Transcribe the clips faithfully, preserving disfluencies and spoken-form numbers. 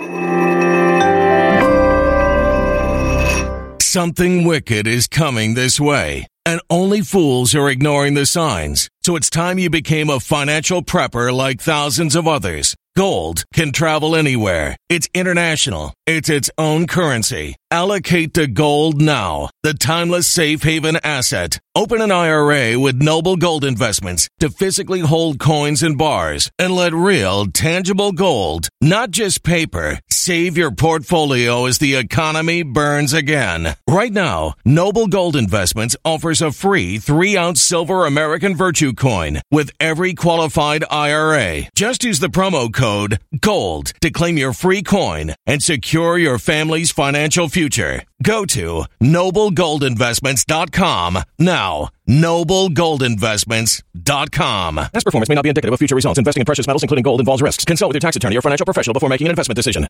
Something wicked is coming this way, and only fools are ignoring the signs. So it's time you became a financial prepper like thousands of others. Gold can travel anywhere. It's international. It's its own currency. Allocate to gold now, the timeless safe haven asset. Open an I R A with Noble Gold Investments to physically hold coins and bars and let real, tangible gold, not just paper, save your portfolio as the economy burns again. Right now, Noble Gold Investments offers a free three-ounce silver American Virtue coin with every qualified I R A. Just use the promo code GOLD to claim your free coin and secure your family's financial future. Go to noble gold investments dot com now. noble gold investments dot com. Past performance may not be indicative of future results. Investing in precious metals, including gold, involves risks. Consult with your tax attorney or financial professional before making an investment decision.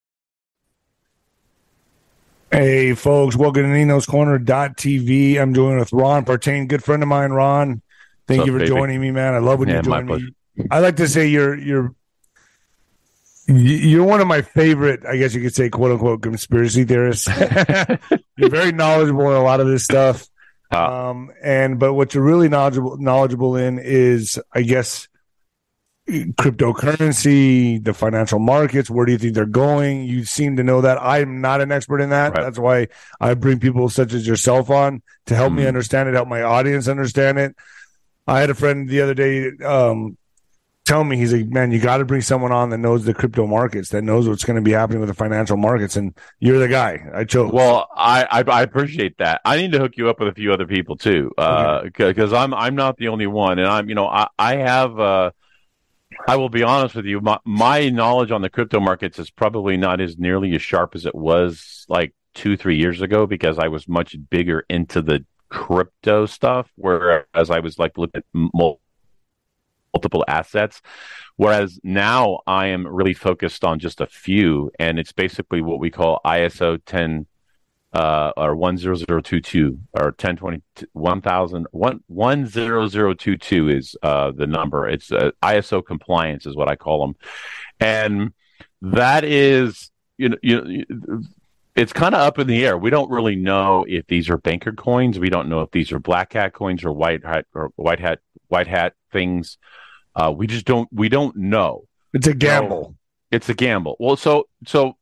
Hey, folks. Welcome to Nino's Corner dot T V. I'm joined with Ron Partain, good friend of mine, Ron. Thank What's you up, for baby? joining me, man. I love when Yeah, you join my me. I like to say you're you're you're one of my favorite, I guess you could say, quote unquote, conspiracy theorists. You're very knowledgeable in a lot of this stuff. Uh, Um, and but what you're really knowledgeable knowledgeable in is, I guess, cryptocurrency, the financial markets. Where do you think they're going? You seem to know that. I'm not an expert in that. Right. That's why I bring people such as yourself on to help Mm. me understand it, help my audience understand it. I had a friend the other day um, tell me, he's like, man, you got to bring someone on that knows the crypto markets, that knows what's going to be happening with the financial markets. And you're the guy I chose. well, I, I I appreciate that. I need to hook you up with a few other people too, because uh, I'm I'm not the only one, and I'm you know I I have. Uh, I will be honest with you. My, my knowledge on the crypto markets is probably not as nearly as sharp as it was like two, three years ago, because I was much bigger into the crypto stuff, whereas I was like looking at mul- multiple assets. Whereas now I am really focused on just a few, and it's basically what we call I S O ten uh, or one zero zero two two or ten twenty one thousand one one zero zero two two is uh, the number. It's uh, I S O compliance is what I call them, and that is you know you. It's kind of up in the air. We don't really know if these are banker coins. We don't know if these are black hat coins or white hat or white hat white hat things. Uh, we just don't. We don't know. it's a gamble. So, it's a gamble. Well, so so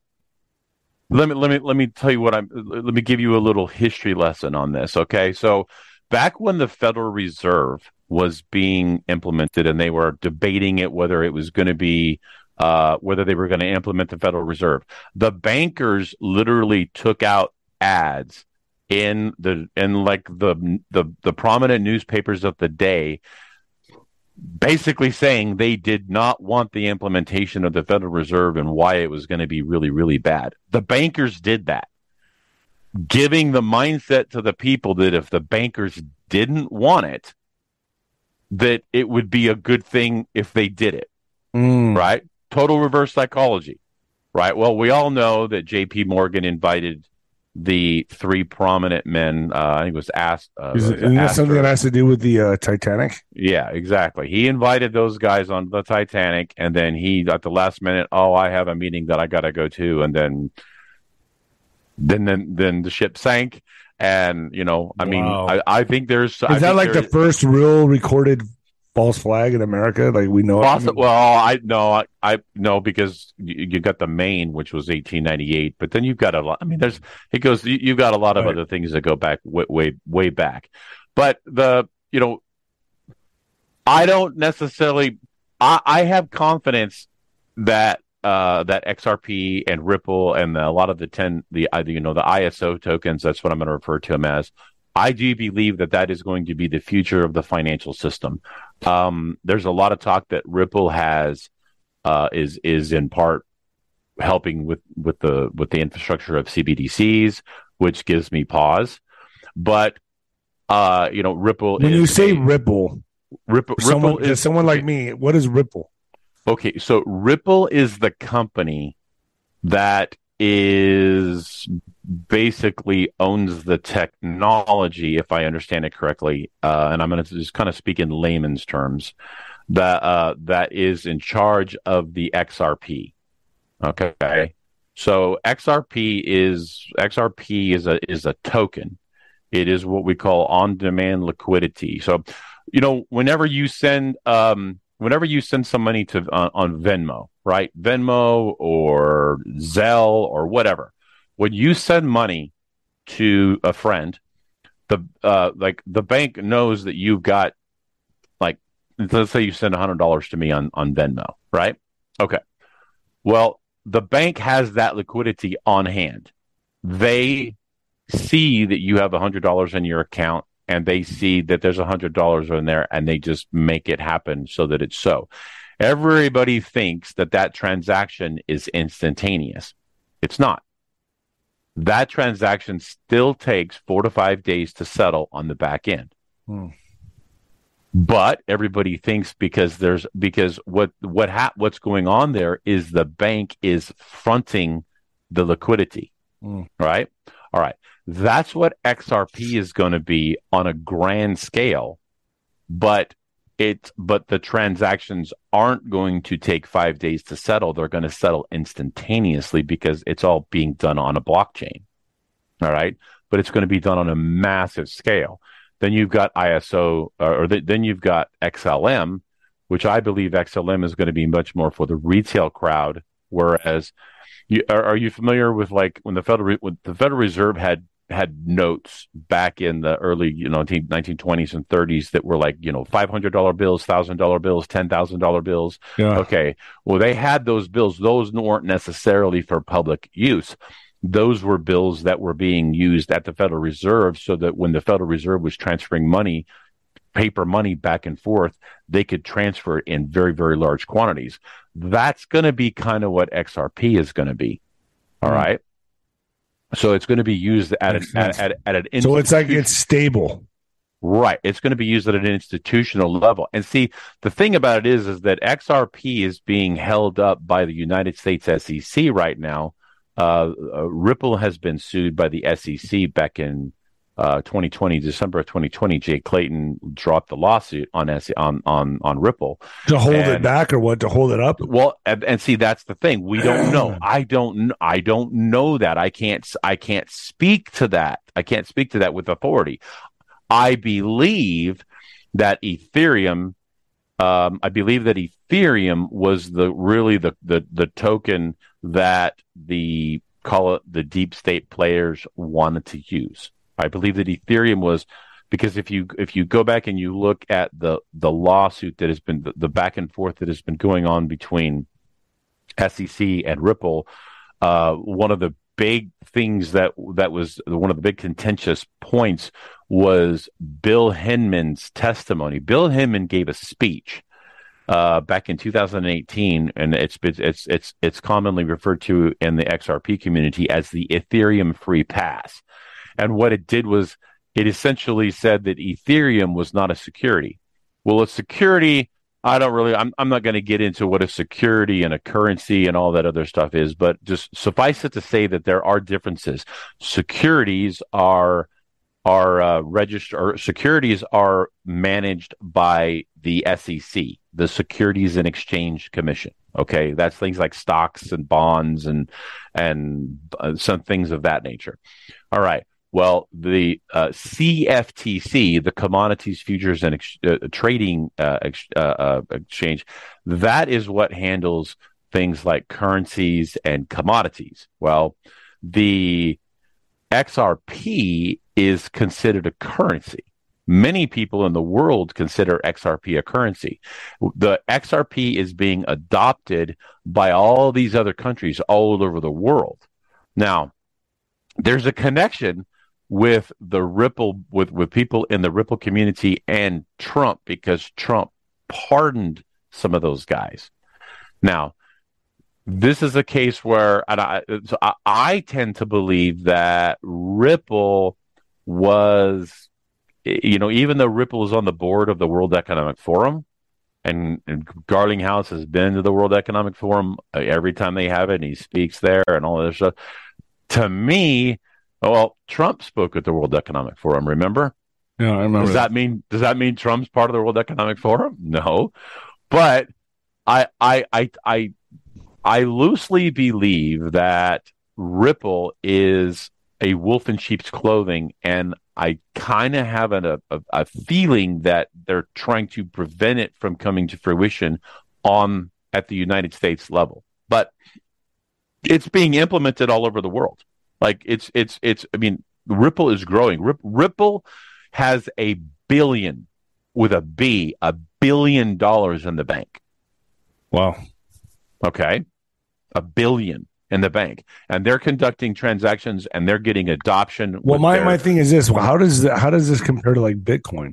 let me let me let me tell you what I'm. Let me give you a little history lesson on this. Okay, so back when the Federal Reserve was being implemented, and they were debating it whether it was going to be. Uh, whether they were going to implement the Federal Reserve, the bankers literally took out ads in the in like the the the prominent newspapers of the day, basically saying they did not want the implementation of the Federal Reserve and why it was going to be really, really bad. The bankers did that, giving the mindset to the people that if the bankers didn't want it, that it would be a good thing if they did it, Mm. right? Total reverse psychology, right? Well, we all know that J P Morgan invited the three prominent men. Uh, he was asked. Uh, Is, was it, isn't that Astor. something that has to do with the uh, Titanic? Yeah, exactly. He invited those guys on the Titanic, and then he, at the last minute, oh, I have a meeting that I got to go to, and then, then, then, then the ship sank. And you know, I mean, Wow. I, I think there's. Is that like the first real recorded false flag in America? Like we know it? I Possi- mean, well, I no, I, I no, because you, you got the Maine, which was eighteen ninety-eight, but then you've got a lot. I mean, there's it goes. You, you've got a lot of Right. other things that go back way, way, way back. But the you know, I don't necessarily. I, I have confidence that uh, that X R P and Ripple and the, a lot of the ten the uh, you know the I S O tokens. That's what I'm going to refer to them as. I do believe that that is going to be the future of the financial system. Um, there's a lot of talk that Ripple has uh, is is in part helping with, with the with the infrastructure of C B D Cs, which gives me pause. But uh, you know, Ripple. when is you say a, Ripple, Ripple, someone, Ripple is someone like me, what is Ripple? Okay, so Ripple is the company that is basically owns the technology, if I understand it correctly, uh, and I'm going to just kind of speak in layman's terms, that uh, that is in charge of the X R P. Okay, So X R P is X R P is a is a token. It is what we call on-demand liquidity. So, you know, whenever you send um, whenever you send some money to uh, on Venmo, right? Venmo or Zelle or whatever, when you send money to a friend, the uh, like the bank knows that you've got, like, let's say you send one hundred dollars to me on on Venmo, right? Okay. Well, the bank has that liquidity on hand. They see that you have one hundred dollars in your account, and they see that there's one hundred dollars in there, and they just make it happen so that it's so. Everybody thinks that that transaction is instantaneous. It's not. That transaction still takes four to five days to settle on the back end. Hmm. But everybody thinks because there's because what what ha- what's going on there is the bank is fronting the liquidity, mm. right? All right, that's what X R P is going to be on a grand scale, but it but the transactions aren't going to take five days to settle. They're going to settle instantaneously because it's all being done on a blockchain. All right, but it's going to be done on a massive scale. Then you've got I S O, or th- then you've got X L M, which I believe X L M is going to be much more for the retail crowd. Whereas, you, are, are you familiar with, like, when the Federal when the Federal Reserve had had notes back in the early, you know, nineteen twenties and thirties that were like, you know, five hundred dollar bills, one thousand dollar bills, ten thousand dollar bills. Yeah. Okay, well, they had those bills. Those weren't necessarily for public use. Those were bills that were being used at the Federal Reserve so that when the Federal Reserve was transferring money, paper money back and forth, they could transfer it in very, very large quantities. That's going to be kind of what X R P is going to be. All mm. right. So it's going to be used at an, at, at, at an institution. So it's like it's stable. Right. It's going to be used at an institutional level. And see, the thing about it is, is that X R P is being held up by the United States S E C right now. Uh, uh, Ripple has been sued by the S E C back in uh, twenty twenty, December of twenty twenty. Jay Clayton dropped the lawsuit on S- on on on Ripple to hold and, it back, or what? To hold it up? Well, and, and see, that's the thing. We don't know. I don't. I don't know that. I can't. I can't speak to that. I can't speak to that with authority. I believe that Ethereum. Um, I believe that Ethereum was the really the the the token that the call it the deep state players wanted to use. I believe that Ethereum was, because if you if you go back and you look at the the lawsuit that has been the, the back and forth that has been going on between S E C and Ripple, uh, one of the big things that that was one of the big contentious points was Bill Hinman's testimony. Bill Hinman gave a speech uh, back in two thousand eighteen, and it's it's it's it's commonly referred to in the X R P community as the Ethereum free pass. And what it did was it essentially said that Ethereum was not a security. Well, a security, I don't really, I'm I'm not going to get into what a security and a currency and all that other stuff is, but just suffice it to say that there are differences. Securities are are uh, registered, or securities are managed by the S E C, the Securities and Exchange Commission. Okay, that's things like stocks and bonds and and uh, some things of that nature. All right. Well, the uh, C F T C, the Commodities Futures and Ex- uh, Trading uh, ex- uh, uh, Exchange, that is what handles things like currencies and commodities. Well, the X R P is considered a currency. Many people in the world consider X R P a currency. The X R P is being adopted by all these other countries all over the world. Now, there's a connection with the Ripple, with, with people in the Ripple community and Trump, because Trump pardoned some of those guys. Now, this is a case where, and I, so I, I tend to believe that Ripple was, you know, even though Ripple is on the board of the World Economic Forum, and, and Garlinghouse has been to the World Economic Forum every time they have it, and he speaks there and all this stuff. To me, well, Trump spoke at the World Economic Forum, remember? Yeah, I remember. Does that mean does that mean Trump's part of the World Economic Forum? No. But I I I I I loosely believe that Ripple is a wolf in sheep's clothing, and I kind of have a, a, a feeling that they're trying to prevent it from coming to fruition on at the United States level. But it's being implemented all over the world. Like it's it's it's. I mean, Ripple is growing. Rip, Ripple has a billion with a B, a billion dollars in the bank. Wow. Okay, a billion in the bank, and they're conducting transactions and they're getting adoption. Well, my, their... my thing is this: well, how does that, how does this compare to like Bitcoin?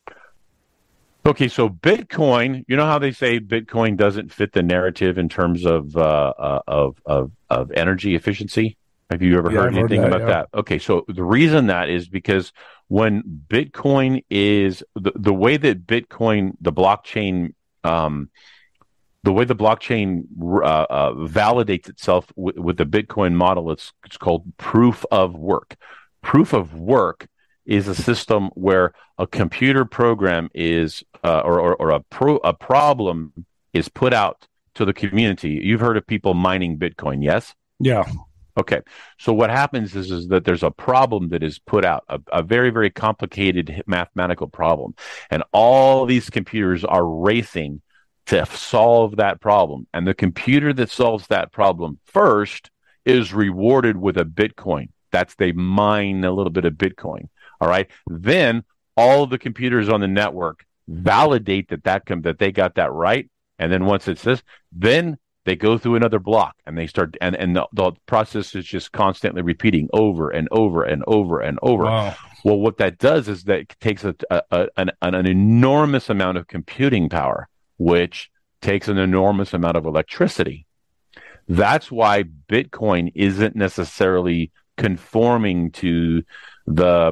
Okay, so Bitcoin, you know how they say Bitcoin doesn't fit the narrative in terms of uh, uh, of, of of energy efficiency? Have you ever yeah, heard I've anything heard that, about yeah. that? Okay, so the reason that is because when Bitcoin is the, the way that Bitcoin, the blockchain, um, the way the blockchain uh, uh, validates itself with, with the Bitcoin model, it's it's called proof of work. Proof of work is a system where a computer program is, uh, or, or, or a pro, a problem is put out to the community. You've heard of people mining Bitcoin, yes? Yeah. Okay. So what happens is, is that there's a problem that is put out, a, a very, very complicated mathematical problem. And all these computers are racing to solve that problem. And the computer that solves that problem first is rewarded with a Bitcoin. That's they mine a little bit of Bitcoin. All right. Then all of the computers on the network validate that that com- that they got that right. And then once it's this, then they go through another block and they start, and, and the, the process is just constantly repeating over and over and over and over. Wow. Well, what that does is that it takes a, a, a, an, an enormous amount of computing power, which takes an enormous amount of electricity. That's why Bitcoin isn't necessarily conforming to the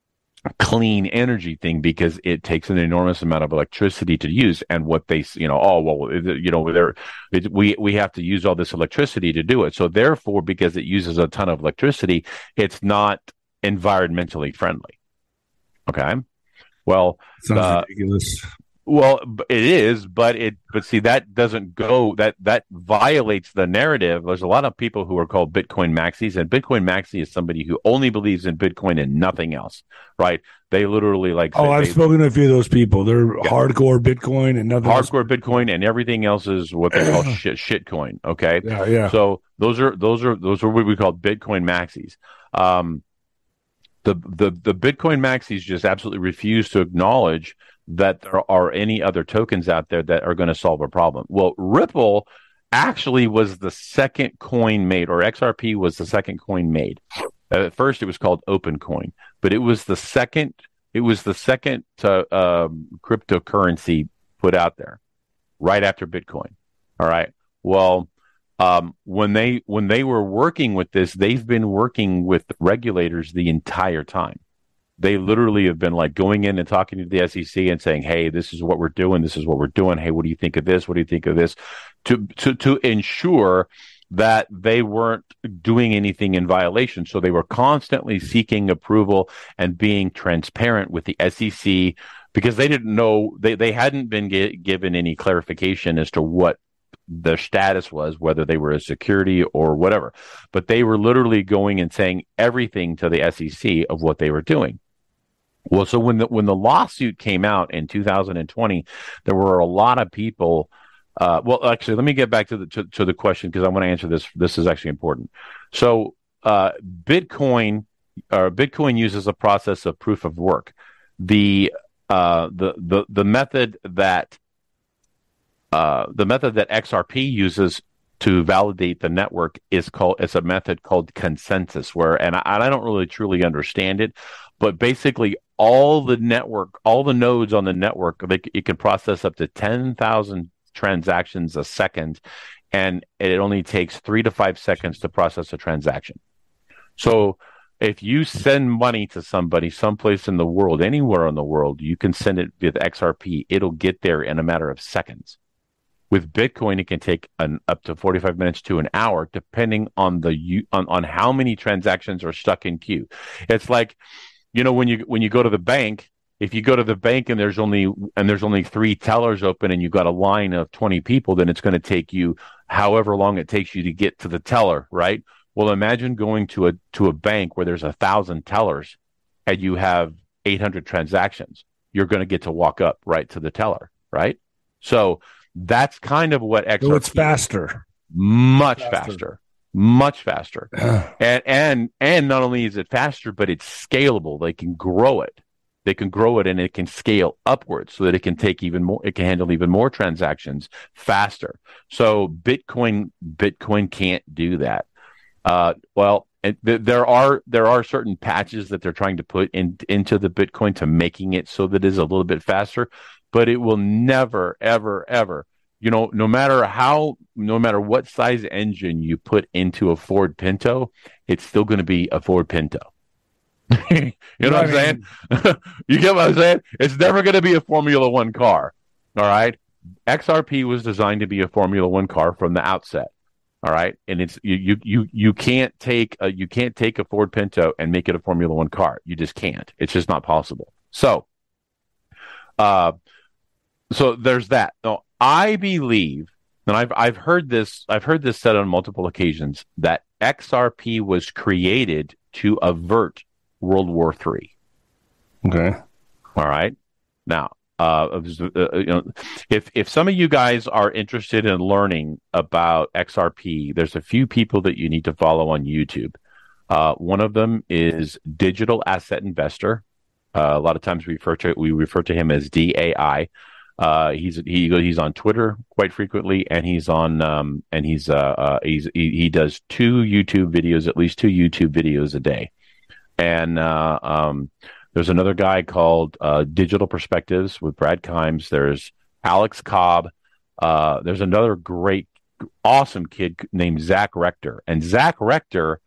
clean energy thing, because it takes an enormous amount of electricity to use. And what they, you know, oh, well, you know, there, we, we have to use all this electricity to do it. So therefore, because it uses a ton of electricity, it's not environmentally friendly. Okay. Well, Sounds uh, ridiculous. Well, it is, but it, but see, that doesn't go, that, that violates the narrative. There's a lot of people who are called Bitcoin maxis, and Bitcoin maxi is somebody who only believes in Bitcoin and nothing else, right? They literally like, oh, say, I've they, spoken to a few of those people. They're yeah. hardcore Bitcoin and nothing hardcore else. Bitcoin, and everything else is what they call shit, shitcoin. Okay. Yeah. Yeah. So those are, those are, those are what we call Bitcoin maxis. Um, the, the, the Bitcoin maxis just absolutely refuse to acknowledge that there are any other tokens out there that are going to solve a problem. Well, Ripple actually was the second coin made, or X R P was the second coin made. At first, it was called OpenCoin, but it was the second. It was the second uh, um, cryptocurrency put out there, right after Bitcoin. All right. Well, um, when they when they were working with this, they've been working with regulators the entire time. They literally have been like going in and talking to the S E C and saying, hey, this is what we're doing. This is what we're doing. Hey, what do you think of this? What do you think of this? To, to, to ensure that they weren't doing anything in violation. So they were constantly seeking approval and being transparent with the S E C, because they didn't know, they, they hadn't been g- given any clarification as to what their status was, whether they were a security or whatever. But they were literally going and saying everything to the S E C of what they were doing. Well, so when the when the lawsuit came out in two thousand twenty, there were a lot of people. Uh, well, actually, let me get back to the to, to the question, because I want to answer this. This is actually important. So, uh, Bitcoin, or Bitcoin uses a process of proof of work. The uh, the the the method that uh, the method that X R P uses to validate the network is called it's a method called consensus. Where and I, I don't really truly understand it, but basically, all the network, all the nodes on the network, they, it can process up to ten thousand transactions a second, and it only takes three to five seconds to process a transaction. So if you send money to somebody someplace in the world, anywhere in the world, you can send it with X R P. It'll get there in a matter of seconds. With Bitcoin, it can take an, up to forty-five minutes to an hour, depending on the on, on how many transactions are stuck in queue. It's like, you know, when you when you go to the bank, if you go to the bank and there's only and there's only three tellers open and you've got a line of twenty people, then it's going to take you however long it takes you to get to the teller, right? Well, imagine going to a to a bank where there's a thousand tellers and you have eight hundred transactions. You're going to get to walk up right to the teller, right? So that's kind of what X R P so it's faster. Much faster. faster. Much faster. and and and not only is it faster, but it's scalable. They can grow it. They can grow it and it can scale upwards so that it can take even more, it can handle even more transactions faster. So Bitcoin, Bitcoin can't do that. Uh, well, th- there are, there are certain patches that they're trying to put in, into the Bitcoin to making it so that it is a little bit faster, but it will never, ever, ever, you know, no matter how, no matter what size engine you put into a Ford Pinto, it's still going to be a Ford Pinto. you know what I'm saying? You get what I'm saying? It's never going to be a Formula One car. All right. X R P was designed to be a Formula One car from the outset. All right. And it's, you, you, you, you can't take a, you can't take a Ford Pinto and make it a Formula One car. You just can't. It's just not possible. So, uh, so there's that. Now, I believe, and I've, I've heard this, I've heard this said on multiple occasions, that X R P was created to avert World War Three. Okay. All right. Now, uh, uh, you know, if if some of you guys are interested in learning about X R P, there's a few people that you need to follow on YouTube. Uh, one of them is Digital Asset Investor. Uh, a lot of times we refer to we refer to him as D A I. Uh, he's he he's on Twitter quite frequently, and he's on um, and he's uh, uh he's he, he does two YouTube videos, at least two YouTube videos a day. And uh, um, there's another guy called uh, Digital Perspectives with Brad Kimes. There's Alex Cobb. Uh, there's another great, awesome kid named Zach Rector. And Zach Rector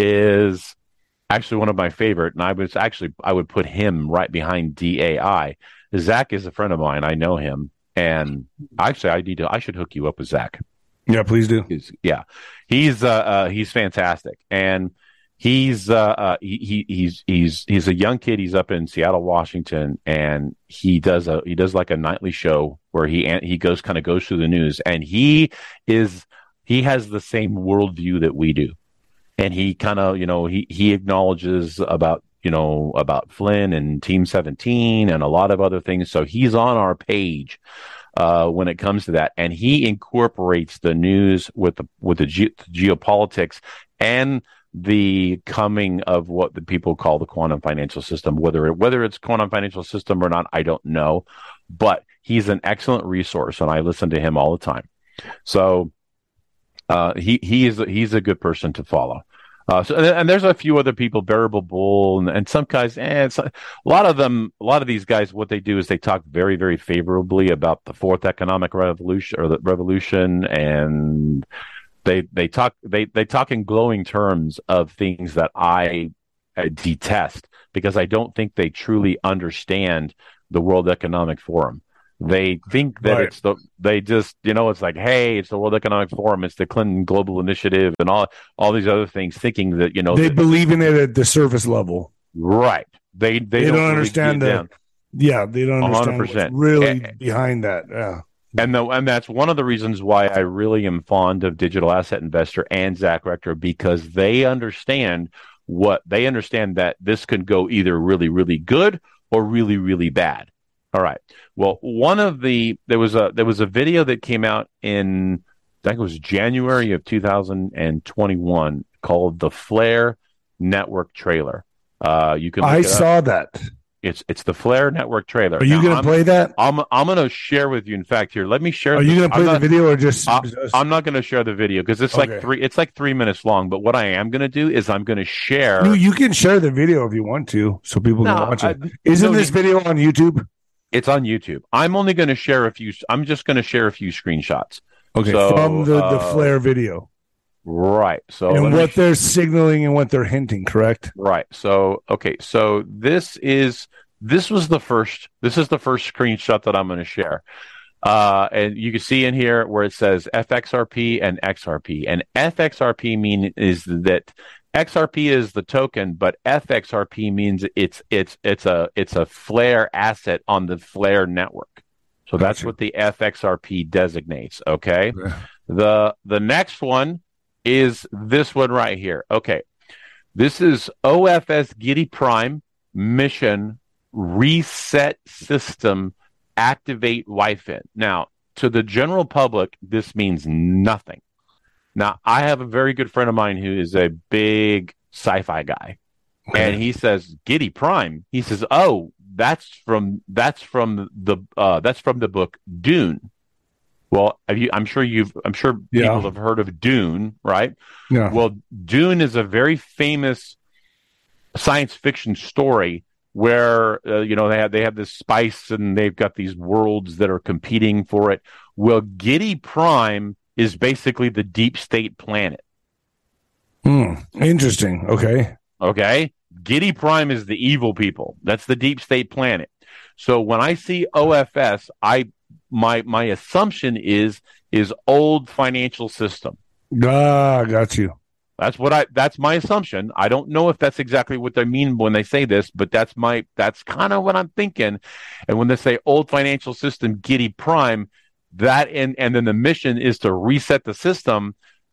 is actually one of my favorite. And I was actually, I would put him right behind D A I. Zach is a friend of mine. I know him. And actually, I need to, I should hook you up with Zach. Yeah, please do. He's, yeah. He's, uh, uh, he's fantastic. And He's uh, uh he, he he's he's he's a young kid. He's up in Seattle, Washington, and he does a he does like a nightly show where he he goes kind of goes through the news, and he is he has the same worldview that we do, and he kind of you know he he acknowledges about you know about Flynn and Team seventeen and a lot of other things. So he's on our page uh, when it comes to that, and he incorporates the news with the with the ge- geopolitics and the coming of what the people call the quantum financial system. Whether it, whether it's quantum financial system or not, I don't know. But he's an excellent resource, and I listen to him all the time. So uh, he he is he's a good person to follow. Uh, so and there's a few other people, Bearable Bull, and, and some guys. Eh, it's, a lot of them, a lot of these guys, what they do is they talk very, very favorably about the fourth economic revolution or the revolution, and They they talk they, they talk in glowing terms of things that I, I detest because I don't think they truly understand the World Economic Forum. They think that right. it's the they just you know it's like hey it's the World Economic Forum, it's the Clinton Global Initiative and all all these other things, thinking that you know they that, believe in it at the surface level. Right. They they, they don't, don't really understand the down. yeah they don't understand what's really and, behind that. Yeah. And the, and that's one of the reasons why I really am fond of Digital Asset Investor and Zach Rector, because they understand what they understand that this could go either really, really good or really, really bad. All right. Well, one of the there was a there was a video that came out in I think it was January of two thousand twenty-one called the Flare Network Trailer. Uh, you can. Look I it saw up. that. It's it's the Flare Network trailer. Are you going to play that? I'm I'm going to share with you. In fact, here, let me share. Are the, you going to play not, the video or just? I, I'm not going to share the video because it's okay. like three. It's like three minutes long. But what I am going to do is I'm going to share. You, you can share the video if you want to, so people no, can watch it. I, Isn't no, this video on YouTube? It's on YouTube. I'm only going to share a few. I'm just going to share a few screenshots. Okay, so, from the uh, the Flare video. Right. So and what sh- they're signaling and what they're hinting, correct? Right. So okay. So this is. This was the first, this is the first screenshot that I'm going to share. Uh, and you can see in here where it says F X R P and X R P. And F X R P mean is that X R P is the token, but F X R P means it's, it's, it's a, it's a Flare asset on the Flare network. So that's Gotcha. what the F X R P designates, okay? Okay. The the next one is this one right here. Okay. This is O F S Giddy Prime Mission Reset System Activate Wi-Fi. Now, to the general public, this means nothing. Now, I have a very good friend of mine who is a big sci-fi guy. Okay. And he says, Giddy Prime. He says, oh, that's from that's from the uh, that's from the book Dune. Well, have you, I'm sure you've I'm sure Yeah. people have heard of Dune, right? Yeah. Well, Dune is a very famous science fiction story where uh, you know they have they have this spice and they've got these worlds that are competing for it. Well, Giddy Prime is basically the deep state planet. Hmm. Interesting. Okay. Okay, Giddy Prime is the evil people. That's the deep state planet. So when I see O F S, I my my assumption is is old financial system. Ah, got you. That's what I. That's my assumption. I don't know if that's exactly what they mean when they say this, but that's my. That's kind of what I'm thinking. And when they say old financial system, Giddy Prime, that and and then the mission is to reset the system.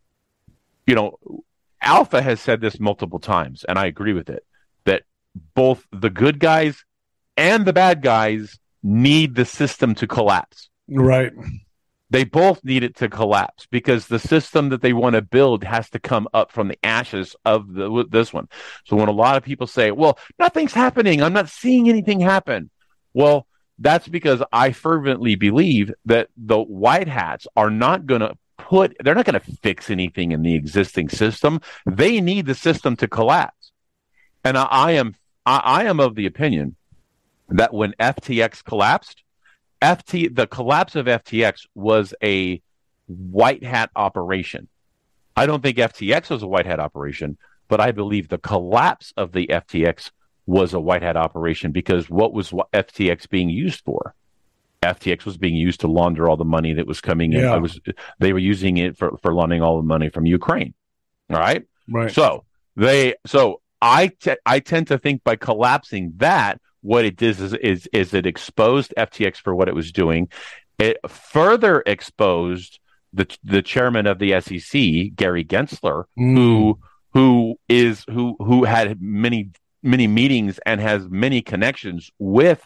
You know, Alpha has said this multiple times, and I agree with it. That both the good guys and the bad guys need the system to collapse. Right. They both need it to collapse because the system that they want to build has to come up from the ashes of the, this one. So when a lot of people say, well, nothing's happening, I'm not seeing anything happen. Well, that's because I fervently believe that the white hats are not going to put, they're not going to fix anything in the existing system. They need the system to collapse. And I, I am, I, I am of the opinion that when F T X collapsed, F T the collapse of F T X was a white hat operation. I don't think F T X was a white hat operation, but I believe the collapse of the F T X was a white hat operation because what was F T X being used for? F T X was being used to launder all the money that was coming in. Yeah. It was, they were using it for, for laundering all the money from Ukraine. All right. Right. So they, so I, te- I tend to think by collapsing that, what it did is, is, is it exposed F T X for what it was doing. It further exposed the the chairman of the S E C, Gary Gensler, Mm. who who is who who had many many meetings and has many connections with.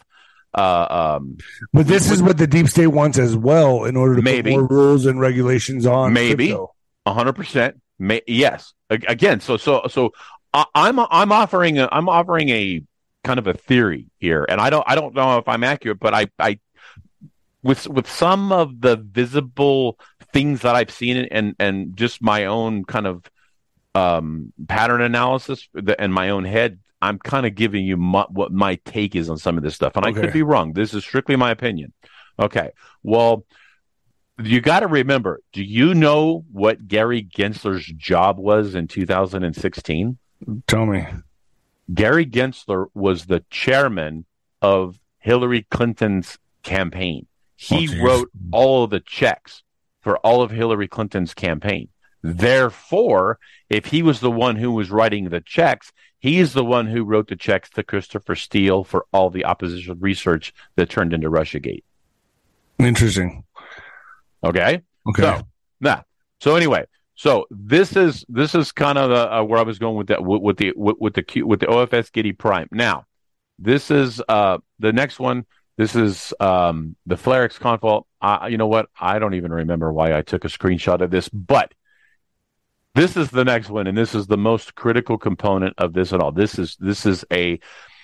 Uh, um, But this is what the deep state wants as well, in order to Maybe. put more rules and regulations on. Maybe. crypto. A hundred percent. Yes. A- Again. So so so I, I'm I'm offering a, I'm offering a kind of a theory here, and I don't I don't know if I'm accurate, but I I with with some of the visible things that I've seen and and just my own kind of um, pattern analysis and my own head, I'm kind of giving you my, what my take is on some of this stuff, and Okay. I could be wrong. This is strictly my opinion. Okay. Well, you got to remember. Do you know what Gary Gensler's job was in two thousand sixteen? Tell me. Gary Gensler was the chairman of Hillary Clinton's campaign. He Oh, geez. wrote all of the checks for all of Hillary Clinton's campaign. Therefore, if he was the one who was writing the checks, he's the one who wrote the checks to Christopher Steele for all the opposition research that turned into Russiagate. Interesting. Okay? Okay. So, nah. So anyway, so this is this is kind of the, uh, where I was going with that with, with the with, with the Q, with the O F S Giddy Prime. Now, this is uh, the next one. This is um, the Flarex Confall. Uh, you know what? I don't even remember why I took a screenshot of this, but this is the next one, and this is the most critical component of this at all. This is this is a.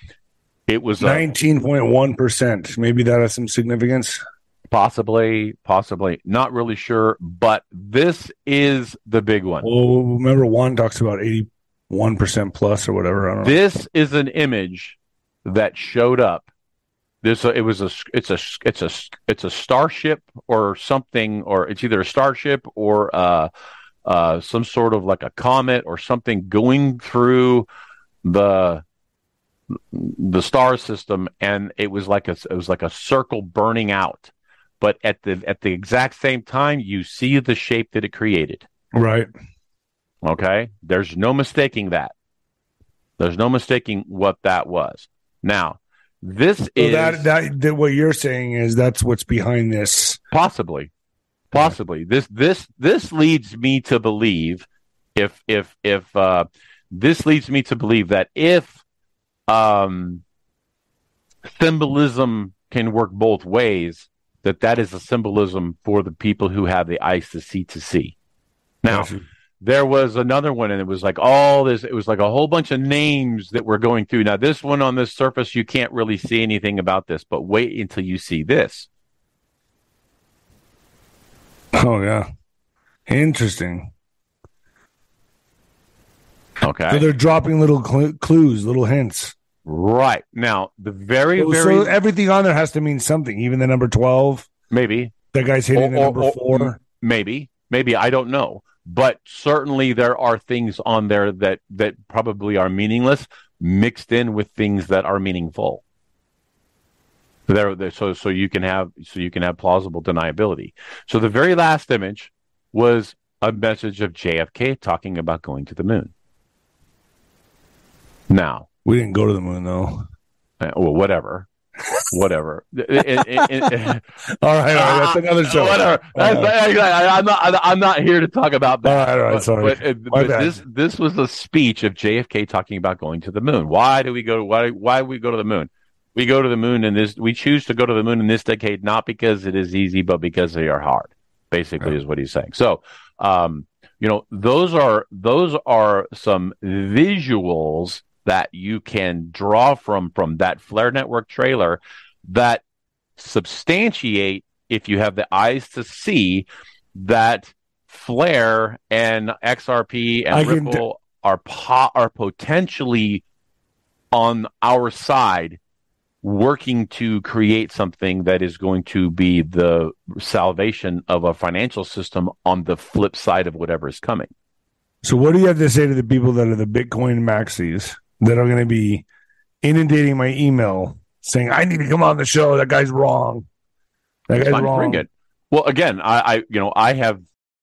It was a, nineteen point one percent. Maybe that has some significance. Possibly, possibly. Not really sure, but this is the big one. Well, remember Juan talks about eighty-one percent plus or whatever. I don't know. This is an image that showed up. This it was a it's a it's a it's a starship or something, or it's either a starship or uh, uh, some sort of like a comet or something going through the the star system, and it was like a it was like a circle burning out. But at the at the exact same time, you see the shape that it created. Right. Okay? There's no mistaking that. There's no mistaking what that was. Now, This so is that, that that what you're saying is that's what's behind this. possibly, possibly. Yeah. This this this leads me to believe if if if uh, this leads me to believe that if um, symbolism can work both ways, that that is a symbolism for the people who have the eyes to see to see. Now. Gotcha. There was another one, and it was like all this. It was like a whole bunch of names that we're going through. Now, this one on this surface, you can't really see anything about this, but wait until you see this. Oh, yeah. Interesting. Okay. So they're dropping little cl- clues, little hints. Right. Now, the very, so, very... So everything on there has to mean something, even the number twelve? Maybe. That guy's hitting or, the number or, four? Maybe. Maybe. I don't know. But certainly there are things on there that, that probably are meaningless mixed in with things that are meaningful. There, there, so so you can have so you can have plausible deniability. So the very last image was a message of J F K talking about going to the moon. Now we didn't go to the moon though. Uh, well, whatever. Whatever. it, it, it, it, all right, all right, that's another show. Whatever. That's, right. I, I'm not. I'm not here to talk about that. All right, all right, but, sorry. But, but this this was a speech of J F K talking about going to the moon. Why do we go? Why why do we go to the moon? We go to the moon in this. We choose to go to the moon in this decade, not because it is easy, but because they are hard. Basically, yeah. is what he's saying. So, um, you know, those are those are some visuals that you can draw from from that Flare Network trailer that substantiate, if you have the eyes to see, that Flare and X R P and I Ripple d- are po- are potentially on our side, working to create something that is going to be the salvation of a financial system on the flip side of whatever is coming. So what do you have to say to the people that are the Bitcoin maxis that are going to be inundating my email saying, I need to come on the show. That guy's wrong. That guy's wrong. Bring it. Well, again, I, I, you know, I have.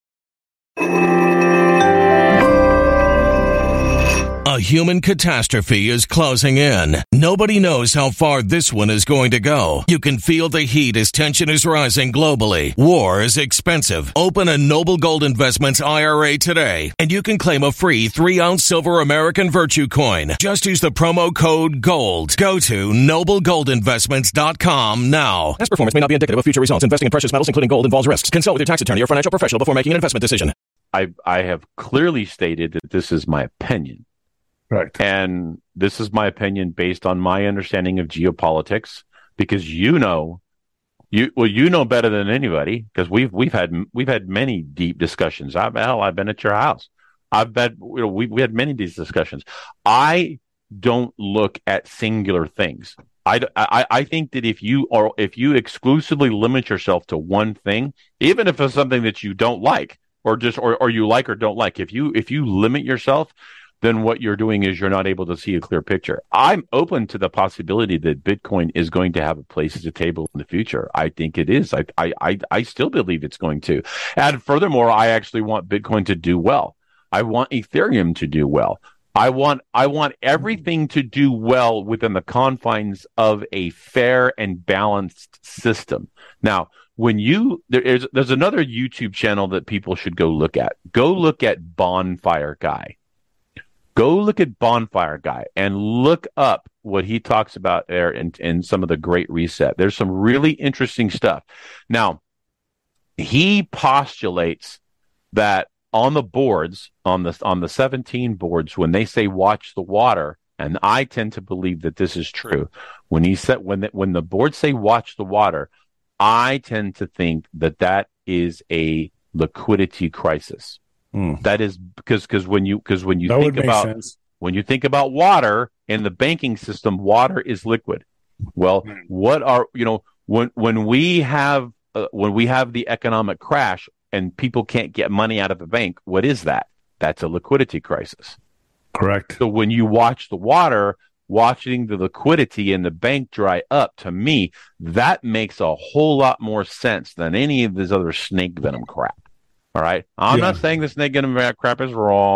A human catastrophe is closing in. Nobody knows how far this one is going to go. You can feel the heat as tension is rising globally. War is expensive. Open a Noble Gold Investments I R A today, and you can claim a free three-ounce silver American Virtue coin. Just use the promo code GOLD. Go to noble gold investments dot com now. Past performance may not be indicative of future results. Investing in precious metals, including gold, involves risks. Consult with your tax attorney or financial professional before making an investment decision. I, I have clearly stated that this is my opinion. Right. And this is my opinion based on my understanding of geopolitics, because you know, you well, you know better than anybody, because we've we've had we've had many deep discussions. I've hell, I've been at your house. I've been you know we we had many of these discussions. I don't look at singular things. I, I, I think that if you or if you exclusively limit yourself to one thing, even if it's something that you don't like or just or, or you like or don't like, if you if you limit yourself, then what you're doing is you're not able to see a clear picture. I'm open to the possibility that Bitcoin is going to have a place at the table in the future. I think it is. I, I, I, I still believe it's going to. And furthermore, I actually want Bitcoin to do well. I want Ethereum to do well. I want, I want everything to do well within the confines of a fair and balanced system. Now, when you, there is, there's another YouTube channel that people should go look at. Go look at Bonfire Guy. Go look at Bonfire Guy and look up what he talks about there in, in some of the Great Reset. There's some really interesting stuff. Now, he postulates that on the boards, on the on the seventeen boards, when they say watch the water, and I tend to believe that this is true, when he said when the, when the boards say watch the water, I tend to think that that is a liquidity crisis. Mm. That is because because when you because when you that think about sense. when you think about water in the banking system, water is liquid. Well, mm. what are you know when when we have uh, when we have the economic crash and people can't get money out of the bank, what is that? That's a liquidity crisis. Correct. So when you watch the water, watching the liquidity in the bank dry up, to me, that makes a whole lot more sense than any of this other snake venom crap. All right. I'm yeah. not saying the snake venom crap is wrong.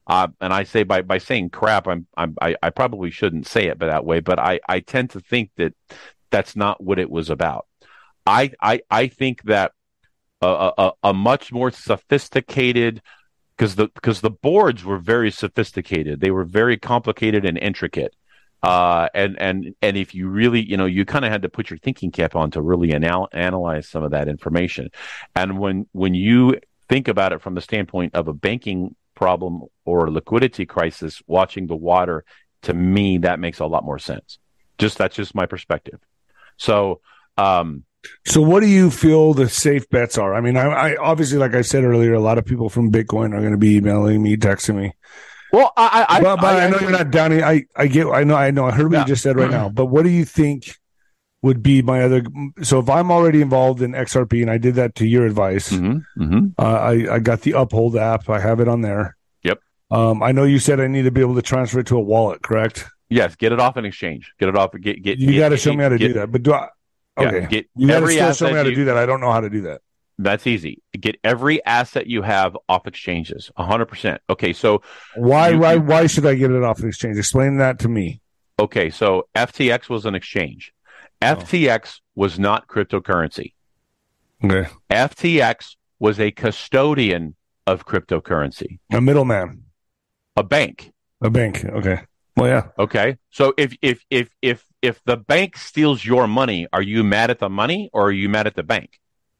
Uh, and I say by, by saying crap, I'm, I'm I, I probably shouldn't say it that way, but I, I tend to think that that's not what it was about. I I, I think that a, a, a much more sophisticated, because the because the boards were very sophisticated, they were very complicated and intricate. Uh, and, and, and if you really, you know, you kind of had to put your thinking cap on to really anal- analyze some of that information. And when, when you think about it from the standpoint of a banking problem or a liquidity crisis, watching the water, to me, that makes a lot more sense. Just, that's just my perspective. So, um, so what do you feel the safe bets are? I mean, I, I obviously, like I said earlier, a lot of people from Bitcoin are going to be emailing me, texting me. Well, I, I, but, but I, I know actually, you're not downing. I, I get, I know, I know. I heard what yeah. you just said right now. But what do you think would be my other? So if I'm already involved in X R P and I did that to your advice, mm-hmm, mm-hmm. Uh, I, I got the Uphold app. I have it on there. Yep. Um, I know you said I need to be able to transfer it to a wallet, correct? Yes. Get it off an exchange. Get it off. Get get. You got to show get, me how to get, do that. But do I? Okay. Yeah, get you got to still show me how to you, do that. I don't know how to do that. That's easy. Get every asset you have off exchanges, one hundred percent. Okay, so why you, why you, why should I get it off an exchange? Explain that to me. Okay, so F T X was an exchange. Oh. F T X was not cryptocurrency. Okay. F T X was a custodian of cryptocurrency. A middleman. A bank. A bank. Okay. Well, yeah. Okay. So if if if if if the bank steals your money, are you mad at the money or are you mad at the bank?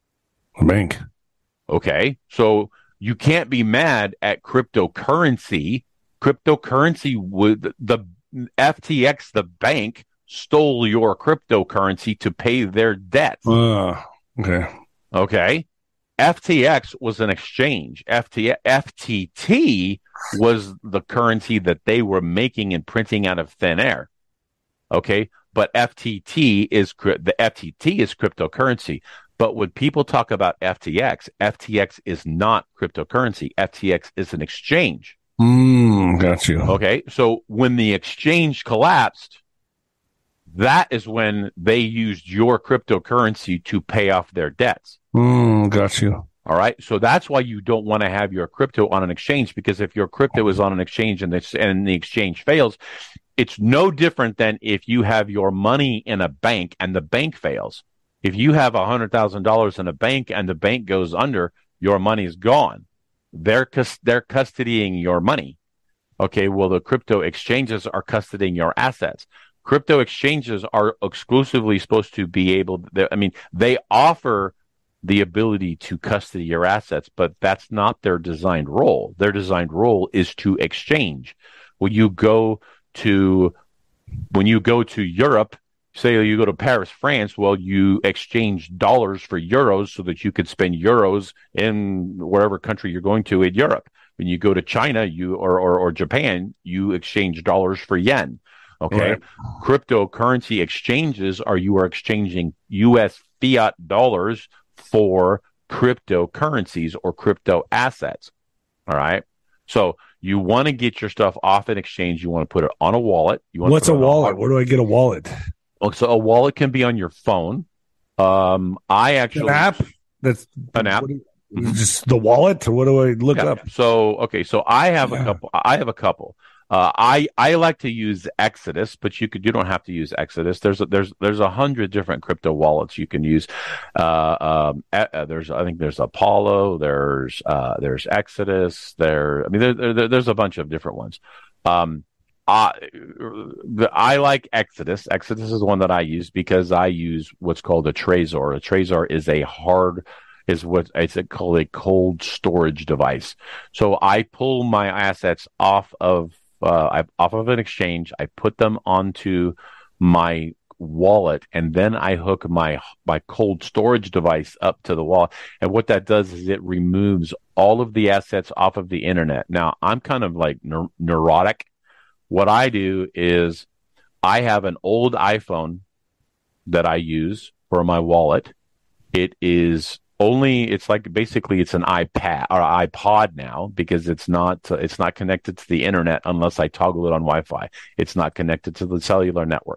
A bank. Okay. So you can't be mad at cryptocurrency. Cryptocurrency would the F T X, the bank, stole your cryptocurrency to pay their debts. Uh, okay. Okay. F T X was an exchange. F T F T T was the currency that they were making and printing out of thin air. Okay. But F T T is the F T T is cryptocurrency. But when people talk about F T X, F T X is not cryptocurrency. F T X is an exchange. Mm, got you. Okay. So when the exchange collapsed, that is when they used your cryptocurrency to pay off their debts. Mm, got you. All right. So that's why you don't want to have your crypto on an exchange, because if your crypto is on an exchange and, this, and the exchange fails, it's no different than if you have your money in a bank and the bank fails. If you have one hundred thousand dollars in a bank and the bank goes under, your money is gone. They're, they're custodying your money. Okay, well, the crypto exchanges are custodying your assets. Crypto exchanges are exclusively supposed to be able, I mean, they offer the ability to custody your assets, but that's not their designed role. Their designed role is to exchange. When you go to, when you go to Europe, say you go to Paris, France, well, you exchange dollars for euros so that you could spend euros in wherever country you're going to in Europe. When you go to China, you or, or, or Japan, you exchange dollars for yen. Okay. Right. Cryptocurrency exchanges are you are exchanging U S fiat dollars for cryptocurrencies or crypto assets. All right. So you want to get your stuff off an exchange. You want to put it on a wallet. You want What's to a wallet? Where do I get a wallet? So a wallet can be on your phone. Um, I actually an app. That's an app. You, just the wallet. Or what do I look yeah. up? So okay. So I have yeah. a couple. I have a couple. Uh, I I like to use Exodus, but you could you don't have to use Exodus. There's a, there's there's a hundred different crypto wallets you can use. Uh, um, uh, there's I think there's Apollo. There's uh, there's Exodus. There I mean there, there there's a bunch of different ones. Um, I the, I like Exodus. Exodus is one that I use because I use what's called a Trezor. A Trezor is a hard is what it's called a cold storage device. So I pull my assets off of Uh, I, off of an exchange, I put them onto my wallet, and then I hook my my cold storage device up to the wall. And what that does is it removes all of the assets off of the internet. Now, I'm kind of like neur- neurotic. What I do is I have an old iPhone that I use for my wallet. It is only it's like basically it's an iPad or iPod now because it's not it's not connected to the internet unless I toggle it on Wi-Fi. It's not connected to the cellular network.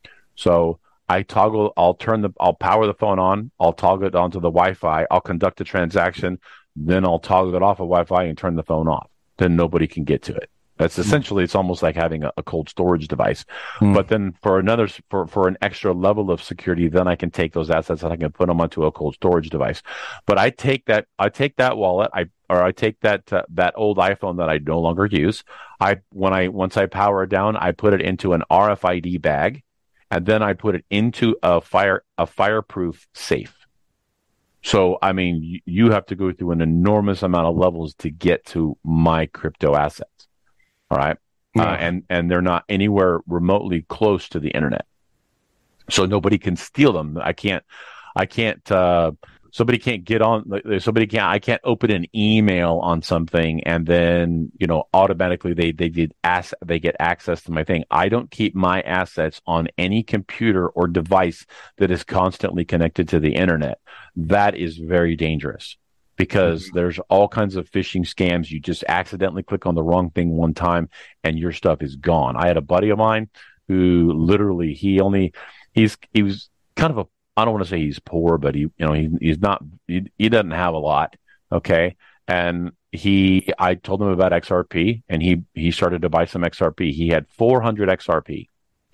So I toggle I'll turn the I'll power the phone on, I'll toggle it onto the Wi-Fi, I'll conduct a transaction, then I'll toggle it off of Wi-Fi and turn the phone off. then nobody can get to it. That's essentially, it's almost like having a, a cold storage device. Mm. But then for another, for, for an extra level of security, then I can take those assets and I can put them onto a cold storage device. But I take that, I take that wallet, I, or I take that, uh, that old iPhone that I no longer use. I, when I, once I power it down, I put it into an R F I D bag, and then I put it into a fire, a fireproof safe. So, I mean, you, you have to go through an enormous amount of levels to get to my crypto assets. All right. Yeah. Uh, and, and they're not anywhere remotely close to the internet. So nobody can steal them. I can't, I can't, uh, somebody can't get on, somebody can't, I can't open an email on something and then, you know, automatically they, they did ask, they get access to my thing. I don't keep my assets on any computer or device that is constantly connected to the internet. That is very dangerous. Because mm-hmm. there's all kinds of phishing scams. You just accidentally click on the wrong thing one time and your stuff is gone. I had a buddy of mine who literally, he only, he's, he was kind of a, I don't want to say he's poor, but he, you know, he, he's not, he, he doesn't have a lot. Okay. And he, I told him about X R P and he, he started to buy some X R P. He had four hundred X R P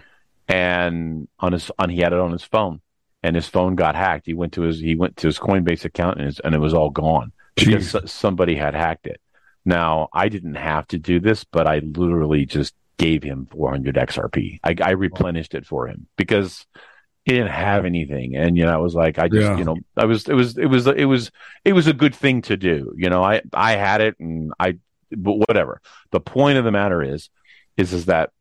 and on his, on, he had it on his phone. And his phone got hacked. He went to his he went to his Coinbase account and, his, and it was all gone because Jeez. somebody had hacked it. Now I didn't have to do this, but I literally just gave him four hundred X R P. I, I replenished it for him because he didn't have anything, and you know I was like, I just yeah. you know I was it was it was it was it was a good thing to do. You know I I had it and I but whatever. The point of the matter is is is that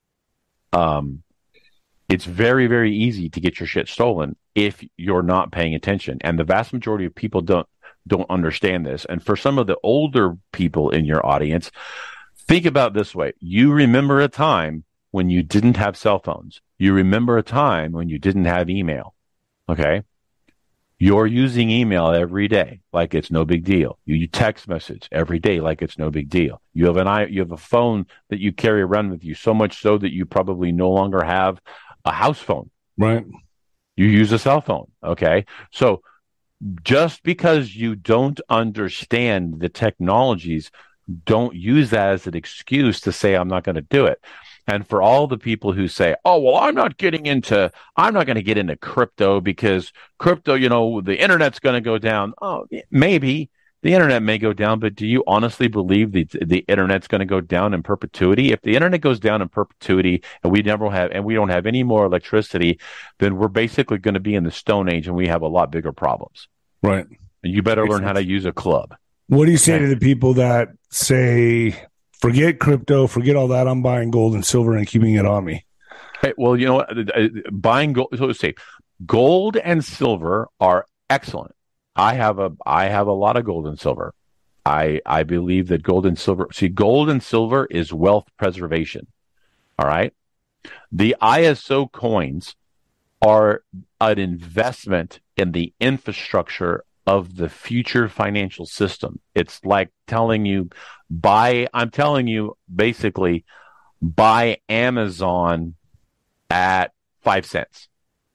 um. It's very, very easy to get your shit stolen if you're not paying attention. And the vast majority of people don't don't understand this. And for some of the older people in your audience, think about it this way. You remember a time when you didn't have cell phones. You remember a time when you didn't have email. Okay? You're using email every day like it's no big deal. You, you text message every day like it's no big deal. You have an i you have a phone that you carry around with you, so much so that you probably no longer have a house phone. Right. You use a cell phone. Okay. So just because you don't understand the technologies, don't use that as an excuse to say, I'm not going to do it. And for all the people who say, oh, well, I'm not getting into, I'm not going to get into crypto because crypto, you know, the internet's going to go down. Oh, maybe. The internet may go down, but do you honestly believe the the internet's going to go down in perpetuity? If the internet goes down in perpetuity and we never have, and we don't have any more electricity, then we're basically going to be in the Stone Age and we have a lot bigger problems. Right. And you better Makes learn sense. how to use a club. What do you say okay. to the people that say, forget crypto, forget all that, I'm buying gold and silver and keeping it on me? Hey, well, you know what? Buying gold, so let's say gold and silver are excellent. I have a I have a lot of gold and silver. I I believe that gold and silver, see, gold and silver is wealth preservation. All right. The I S O coins are an investment in the infrastructure of the future financial system. It's like telling you buy, I'm telling you basically buy Amazon at five cents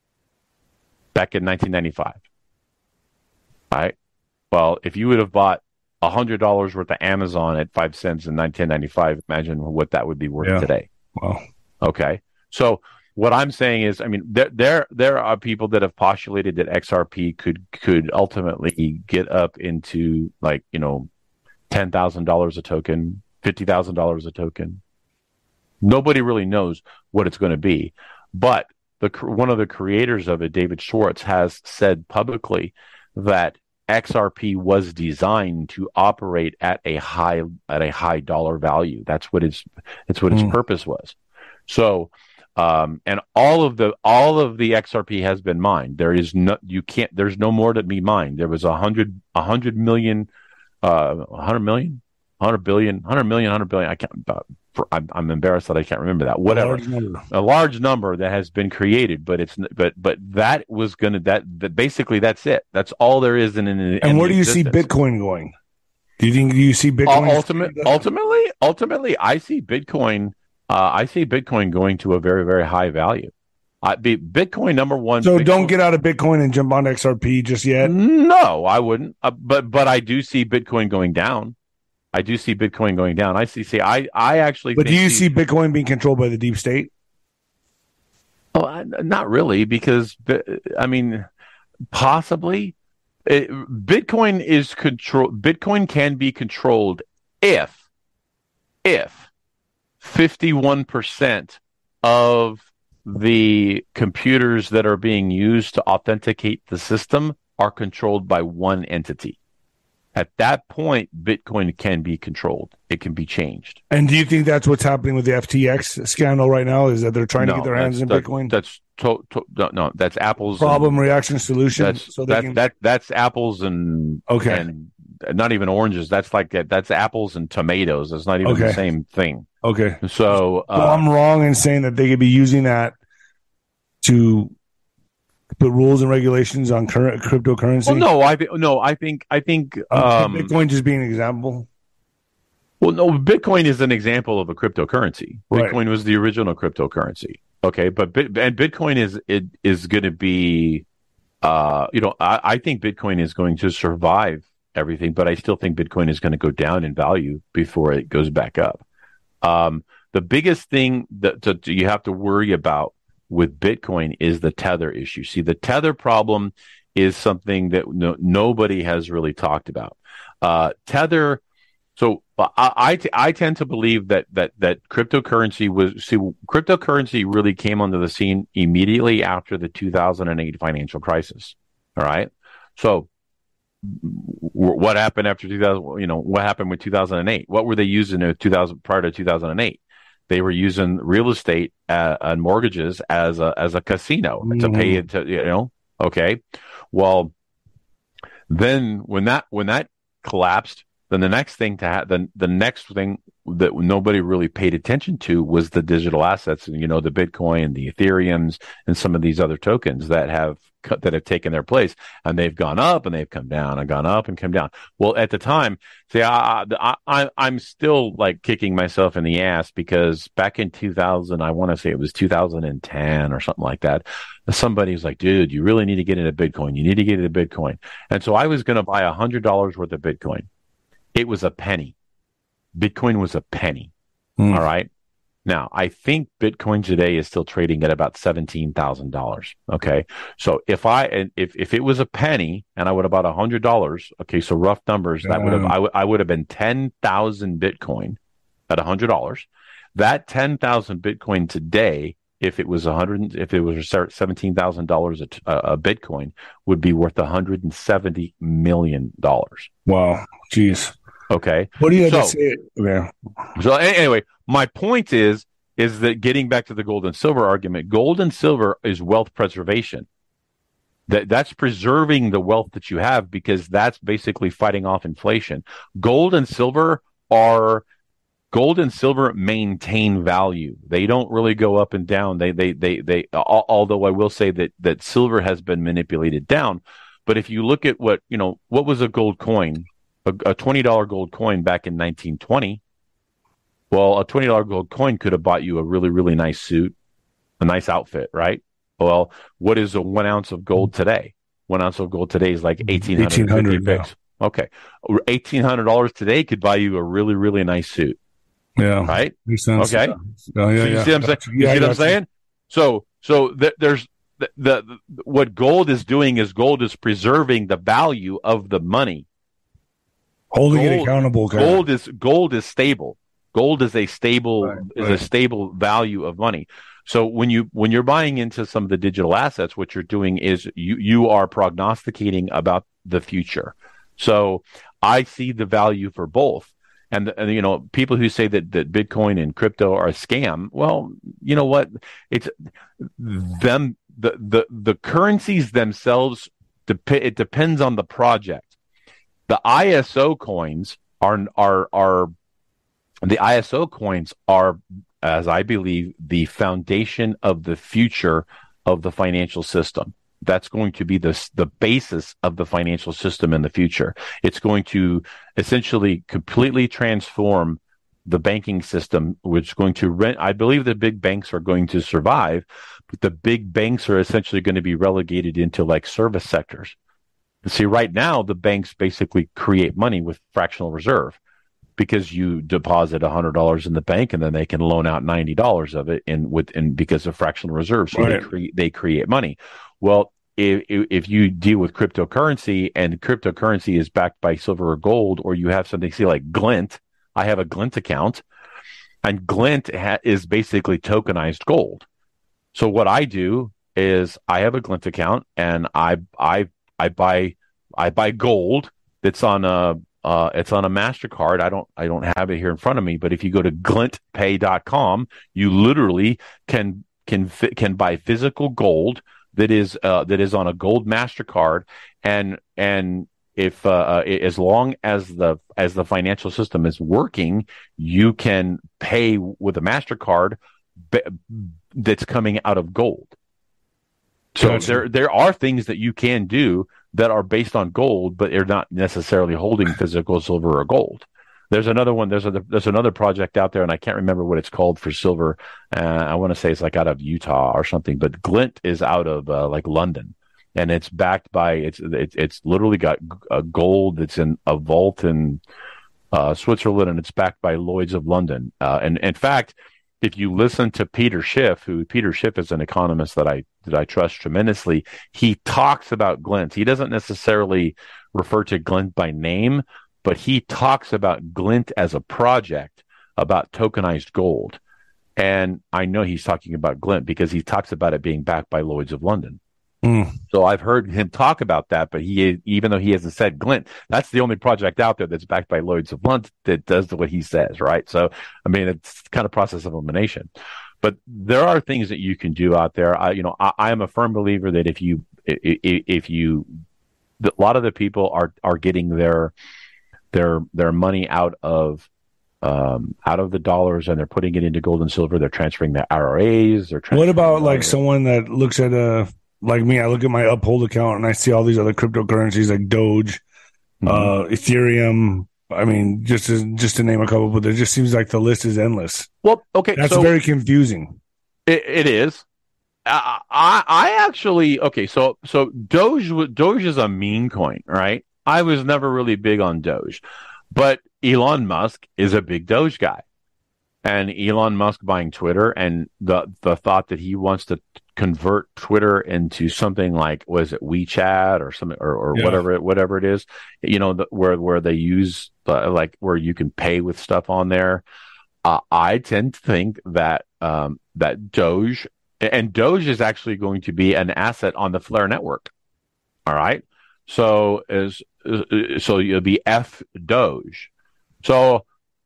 back in nineteen ninety-five. Right. Well, if you would have bought a hundred dollars worth of Amazon at five cents in nineteen ninety-five, imagine what that would be worth yeah. today. Wow. Okay. So what I'm saying is, I mean, there there there are people that have postulated that X R P could could ultimately get up into like you know ten thousand dollars a token, fifty thousand dollars a token. Nobody really knows what it's going to be, but the one of the creators of it, David Schwartz, has said publicly that X R P was designed to operate at a high at a high dollar value. That's what its that's what its mm. purpose was. So, um, and all of the all of the X R P has been mined. There is no you can't. There's no more to be mined. There was a hundred a hundred million, uh, a hundred million, hundred billion, hundred million, hundred billion. I can't. Uh, for, I'm, I'm embarrassed that I can't remember that. Whatever, a large number, a large number that has been created, but it's but but that was gonna that, that basically that's it. That's all there is in. in, in and where do you existence. see Bitcoin going? Do you think do you see Bitcoin? Uh, ultimate, ultimately, ultimately, I see Bitcoin. Uh, I see Bitcoin going to a very very high value. I be Bitcoin number one. So Bitcoin, don't get out of Bitcoin and jump on X R P just yet. No, I wouldn't. Uh, but but I do see Bitcoin going down. I do see Bitcoin going down. I see. See, I, I actually. But think do you these, see Bitcoin being controlled by the deep state? Oh, I, not really, because I mean, possibly. It, Bitcoin is control. Bitcoin can be controlled if, if fifty-one percent of the computers that are being used to authenticate the system are controlled by one entity. At that point, Bitcoin can be controlled. It can be changed. And do you think that's what's happening with the F T X scandal right now? Is that they're trying no, to get their hands in that, Bitcoin? That's to, to, no, no, that's Apple's problem, and, reaction, solution. That's so they that, can... that that's apples and okay, and not even oranges. That's like that. That's apples and tomatoes. It's not even okay. the same thing. Okay, so, uh, so I'm wrong in saying that they could be using that to put rules and regulations on current cryptocurrency. Well, no, I th- no, I think I think um, Bitcoin just being an example. Well, no, Bitcoin is an example of a cryptocurrency. Right. Bitcoin was the original cryptocurrency. Okay, but Bit- and Bitcoin is it is going to be, uh, you know, I, I think Bitcoin is going to survive everything, but I still think Bitcoin is going to go down in value before it goes back up. Um, the biggest thing that, that you have to worry about with Bitcoin is the tether issue. See, the tether problem is something that no, nobody has really talked about. Uh, tether. So I, I, t- I tend to believe that that that cryptocurrency was see cryptocurrency really came onto the scene immediately after the two thousand eight financial crisis. All right. So w- what happened after two thousand? You know, what happened with two thousand eight? What were they using in two thousand prior to two thousand eight? They were using real estate uh, and mortgages as a as a casino mm-hmm. to pay it to, you know. Okay. Well, then when that when that collapsed, then the next thing to ha- the the next thing that nobody really paid attention to was the digital assets, and you know, the Bitcoin, the Ethereums, and some of these other tokens that have that have taken their place, and they've gone up and they've come down and gone up and come down. Well, at the time, see, I, I, I I'm still like kicking myself in the ass because back in two thousand, I want to say it was two thousand ten or something like that. Somebody was like, "Dude, you really need to get into Bitcoin. You need to get into Bitcoin." And so I was going to buy a hundred dollars worth of Bitcoin. It was a penny. Bitcoin was a penny. Mm. All right. Now, I think Bitcoin today is still trading at about seventeen thousand dollars. Okay. So if I, if, if it was a penny and I would have bought a hundred dollars, okay. So rough numbers, that would have, I, w- I would have been ten thousand Bitcoin at a hundred dollars. That ten thousand Bitcoin today, if it was a hundred, if it was seventeen thousand dollars a, a Bitcoin, would be worth one hundred seventy million dollars. Wow. Jeez. Okay. What do you have so, to say? Yeah. So anyway, my point is, is that getting back to the gold and silver argument, gold and silver is wealth preservation. That that's preserving the wealth that you have because that's basically fighting off inflation. Gold and silver are gold and silver maintain value. They don't really go up and down. They they they they. Although I will say that that silver has been manipulated down, but if you look at what you know, what was a gold coin? A twenty dollars gold coin back in nineteen twenty. Well, a twenty dollars gold coin could have bought you a really, really nice suit, a nice outfit, right? Well, what is a one ounce of gold today? One ounce of gold today is like eighteen hundred bucks. Okay. eighteen hundred dollars today could buy you a really, really nice suit. Yeah. Right? Makes sense. Okay. Yeah, yeah, so you yeah. see what I'm saying? You Yeah, see what I'm you. saying? So, so th- there's the, the, the, what gold is doing is gold is preserving the value of the money. Holding gold, it accountable. Guy. Gold is gold is stable. Gold is a stable right, is right. a stable value of money. So when you when you're buying into some of the digital assets, what you're doing is you you are prognosticating about the future. So I see the value for both. And, and you know, people who say that, that Bitcoin and crypto are a scam, well, you know what? It's them the the the currencies themselves. Dep- it depends on the project. The I S O coins are are are the I S O coins are, as I believe, the foundation of the future of the financial system. That's going to be the the basis of the financial system in the future. It's going to essentially completely transform the banking system, which is going to rent. I believe the big banks are going to survive, but the big banks are essentially going to be relegated into like service sectors. See, right now, the banks basically create money with fractional reserve. because you deposit one hundred dollars in the bank and then they can loan out ninety dollars of it in with in because of fractional reserves. So Right. they create they create money. Well, if if you deal with cryptocurrency and cryptocurrency is backed by silver or gold, or you have something, see like Glint. I have a Glint account, and Glint ha- is basically tokenized gold. So what I do is I have a Glint account and I I I buy I buy gold that's on a uh, it's on a MasterCard. I don't I don't have it here in front of me, but if you go to glint pay dot com, you literally can can can buy physical gold that is uh, that is on a gold MasterCard, and and if uh, as long as the as the financial system is working, you can pay with a MasterCard that's coming out of gold. So Gotcha. there there are things that you can do that are based on gold, but they're not necessarily holding physical silver or gold. There's another one. There's a there's another project out there, and I can't remember what it's called for silver. Uh, I want to say it's like out of Utah or something, but Glint is out of uh, like London, and it's backed by it's it's, it's literally got a gold that's in a vault in uh, Switzerland, and it's backed by Lloyd's of London. Uh, and in fact, if you listen to Peter Schiff, who Peter Schiff is an economist that I that I trust tremendously, he talks about Glint. He doesn't necessarily refer to Glint by name, but he talks about Glint as a project about tokenized gold. And I know he's talking about Glint because he talks about it being backed by Lloyd's of London. Mm. So I've heard him talk about that, but he, even though he hasn't said Glint, that's the only project out there that's backed by Lloyd's of London that does what he says, right? So, I mean, it's kind of process of elimination. But there are things that you can do out there. I, you know, I, I am a firm believer that if you, if, if you, a lot of the people are are getting their their their money out of um, out of the dollars, and they're putting it into gold and silver. They're transferring their I R As. They're What about like their, someone that looks at a like me? I look at my Uphold account and I see all these other cryptocurrencies like Doge, mm-hmm. uh, Ethereum. I mean, just to, just to name a couple, but it just seems like the list is endless. Well, okay, that's so very confusing. It, it is. I, I I actually okay. So so Doge Doge is a meme coin, right? I was never really big on Doge, but Elon Musk is a big Doge guy, and Elon Musk buying Twitter and the the thought that he wants to convert Twitter into something like, was it WeChat or something or, or yeah. whatever whatever it is, you know, the, where where they use the, like where you can pay with stuff on there. Uh, I tend to think that um, that Doge and Doge is actually going to be an asset on the Flare network. All right, so is so it'll be F Doge. So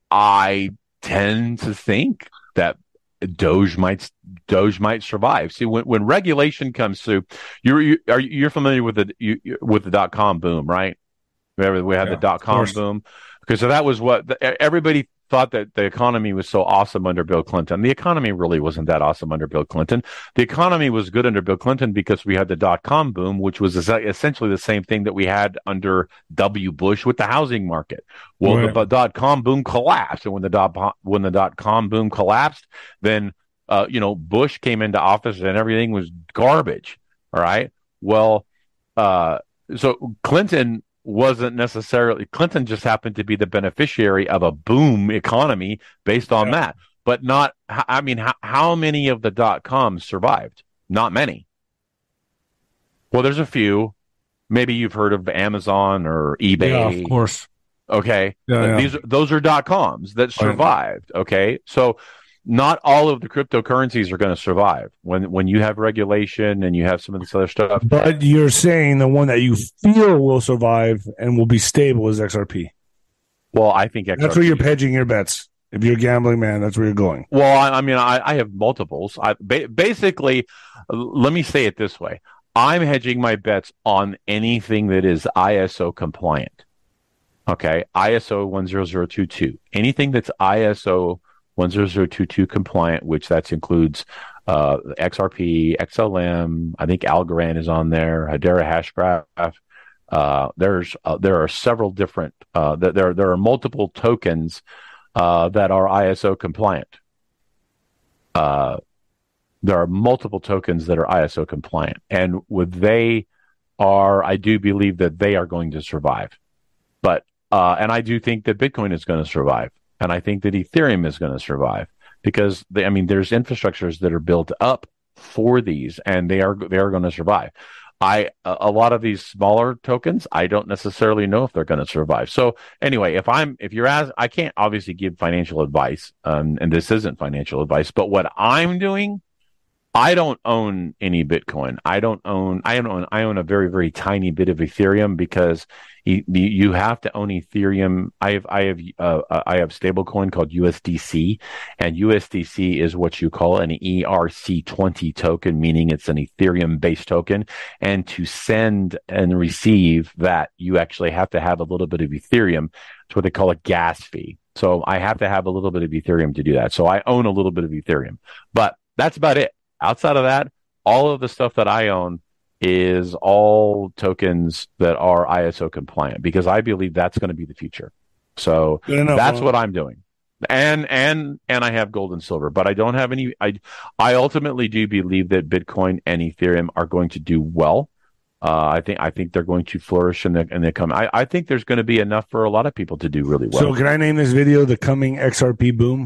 I tend to think that Doge might Doge might survive. See, when, when regulation comes through, you're you, are you're familiar with the you, with the dot com boom, right? Remember we had yeah, the dot com boom, because so that was what the, everybody thought, that the economy was so awesome under Bill Clinton. The economy really wasn't that awesome under Bill Clinton. The economy was good under Bill Clinton because we had the dot com boom, which was essentially the same thing that we had under W. Bush with the housing market. Well, right. the dot com boom collapsed, and when the dot when the dot com boom collapsed, then uh, you know Bush came into office and everything was garbage. All right. Well, uh, so Clinton wasn't necessarily, Clinton just happened to be the beneficiary of a boom economy based on yeah. that, but not, I mean, how, how many of the dot-coms survived? Not many. Well, there's a few. Maybe you've heard of Amazon or eBay. Yeah, of course. Okay. Yeah, yeah. These, those are dot-coms that survived. Okay. So not all of the cryptocurrencies are going to survive when when you have regulation and you have some of this other stuff. But you're saying the one that you feel will survive and will be stable is X R P. Well, I think X R P. That's where you're hedging your bets. If you're a gambling man, that's where you're going. Well, I, I mean, I, I have multiples. I ba- basically, let me say it this way: I'm hedging my bets on anything that is I S O compliant. Okay, I S O one zero zero two two. Anything that's I S O one zero zero two two compliant, which that includes uh, X R P, X L M. I think Algorand is on there. Hedera Hashgraph. Uh, there's uh, there are several different. Uh, there there are multiple tokens uh, that are I S O compliant. Uh, there are multiple tokens that are I S O compliant, and with they are, I do believe that they are going to survive. But uh, and I do think that Bitcoin is going to survive, and I think that Ethereum is going to survive because they, I mean, there's infrastructures that are built up for these, and they are they are going to survive. I a lot of these smaller tokens, I don't necessarily know if they're going to survive. So anyway, if I'm if you're as I can't obviously give financial advice, um, and this isn't financial advice, but what I'm doing, I don't own any Bitcoin. I don't own. I own. I own a very very tiny bit of Ethereum because you, you have to own Ethereum. I have. I have. Uh, I have stablecoin called U S D C, and U S D C is what you call an E R C twenty token, meaning it's an Ethereum based token. And to send and receive that, you actually have to have a little bit of Ethereum. It's what they call a gas fee. So I have to have a little bit of Ethereum to do that. So I own a little bit of Ethereum, but that's about it. Outside of that, all of the stuff that I own is all tokens that are I S O compliant because I believe that's going to be the future. So enough, that's man. What I'm doing. And and and I have gold and silver, but I don't have any. I I ultimately do believe that Bitcoin and Ethereum are going to do well. Uh, I think I think they're going to flourish in the in the coming. I, I think there's going to be enough for a lot of people to do really well. So can I name this video "The Coming X R P Boom"?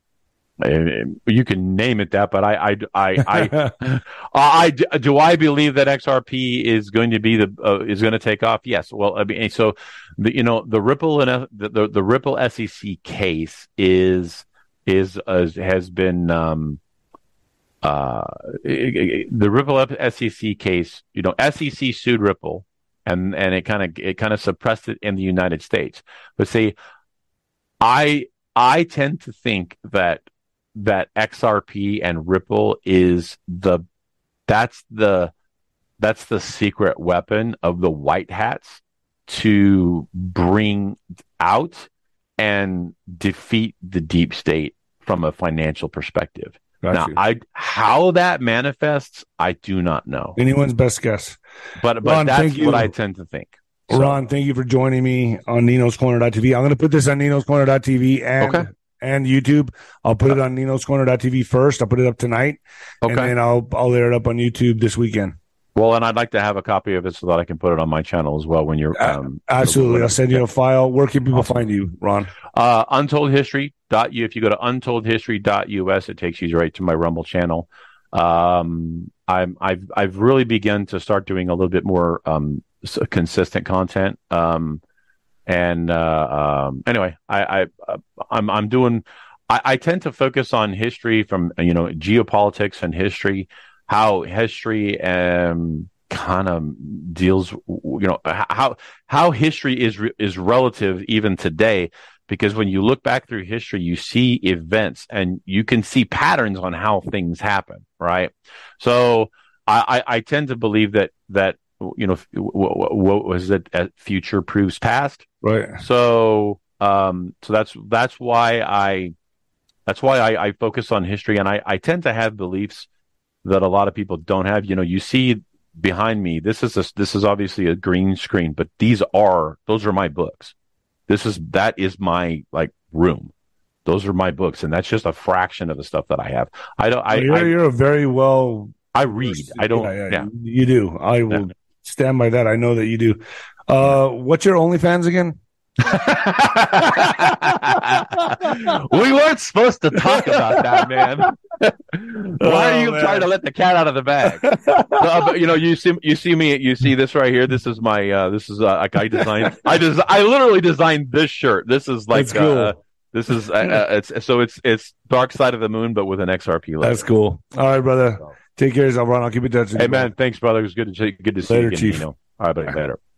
You can name it that, but I, I, I, I, I, do I believe that X R P is going to be the uh, is going to take off? Yes. Well, I mean, so the you know the Ripple and the, the the Ripple S E C case is is uh, has been um uh the Ripple S E C case. You know, S E C sued Ripple, and and it kind of it kind of suppressed it in the United States. But see, I I tend to think that. that X R P and Ripple is the that's the that's the secret weapon of the white hats to bring out and defeat the deep state from a financial perspective. Got now, you. I how that manifests, I do not know. Anyone's best guess. But but Ron, that's what I tend to think. So. Ron, thank you for joining me on Nino's Corner dot T V. I'm going to put this on Nino's Corner dot T V and okay. and YouTube. I'll put it on Nino's Corner dot T V first. I'll put it up tonight, okay. and then I'll I'll air it up on YouTube this weekend. Well, and I'd like to have a copy of it so that I can put it on my channel as well when you're... Um, uh, absolutely. I'll send you a file. Where can people awesome. find you, Ron? Uh, untold history dot u. If you go to untold history dot U S, it takes you right to my Rumble channel. Um, I'm, I've I've really begun to start doing a little bit more um, consistent content. Um, and uh, um, anyway, I, I I'm I'm doing. I, I tend to focus on history from you know geopolitics and history. How history um, kind of deals, you know, how how history is re- is relative even today, because when you look back through history, you see events and you can see patterns on how things happen, right? So I, I, I tend to believe that that you know what, what was it? Future proves past, right? So um, so that's that's why I that's why I, I focus on history, and I, I tend to have beliefs that a lot of people don't have. You know, you see behind me, this is a, this is obviously a green screen, but these are, those are my books. This is, that is my like room. Those are my books. And that's just a fraction of the stuff that I have. I don't, I, you're, I, you're a very well, I read. I don't, yeah, yeah, yeah. You do. I will yeah. stand by that. I know that you do. Uh, what's your OnlyFans again? We weren't supposed to talk about that, man. Why are you oh, trying to let the cat out of the bag? uh, but, you know, you see, you see me, you see this right here. This is my, uh, this is uh, like I designed. I des- I literally designed this shirt. This is like, That's cool. uh, this is, uh, uh, it's so it's it's Dark Side of the Moon, but with an X R P logo. That's cool. All right, brother. Take care of yourself, Ron. I'll keep in touch with hey, you. man, thanks, brother. It was good to good to see later, you again. Chief. You know. All right, buddy. Later.